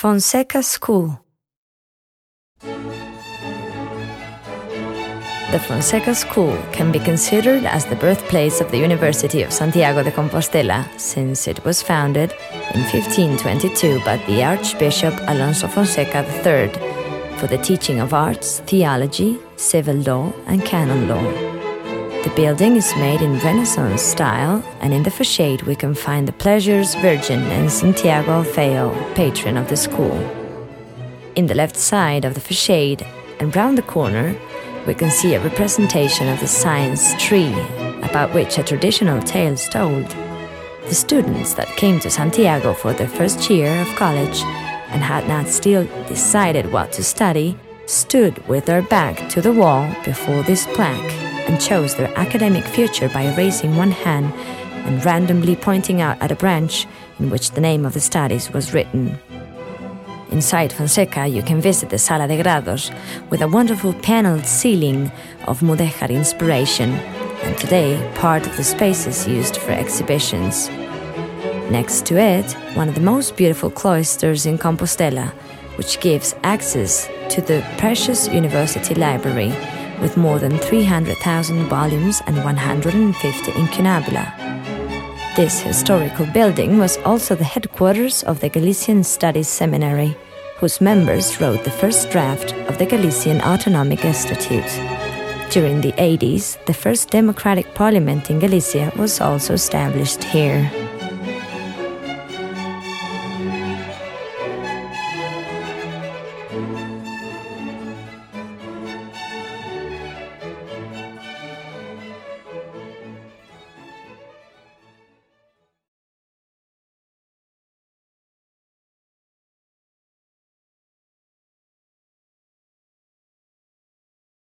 Fonseca School. The Fonseca School can be considered as the birthplace of the University of Santiago de Compostela, since it was founded in 1522 by the Archbishop Alonso Fonseca III for the teaching of arts, theology, civil law, and canon law. The building is made in Renaissance style, and in the facade we can find the Pleasures Virgin and Santiago Alfeo, patron of the school. In the left side of the facade and round the corner, we can see a representation of the science tree, about which a traditional tale is told. The students that came to Santiago for their first year of college and had not still decided what to study stood with their back to the wall before this plaque and chose their academic future by raising one hand and randomly pointing out at a branch in which the name of the studies was written. Inside Fonseca, you can visit the Sala de Grados with a wonderful paneled ceiling of Mudéjar inspiration, and today part of the space is used for exhibitions. Next to it, one of the most beautiful cloisters in Compostela, which gives access to the precious university library with more than 300,000 volumes and 150 incunabula. This historical building was also the headquarters of the Galician Studies Seminary, whose members wrote the first draft of the Galician Autonomic Statute. During the 80s, the first democratic parliament in Galicia was also established here.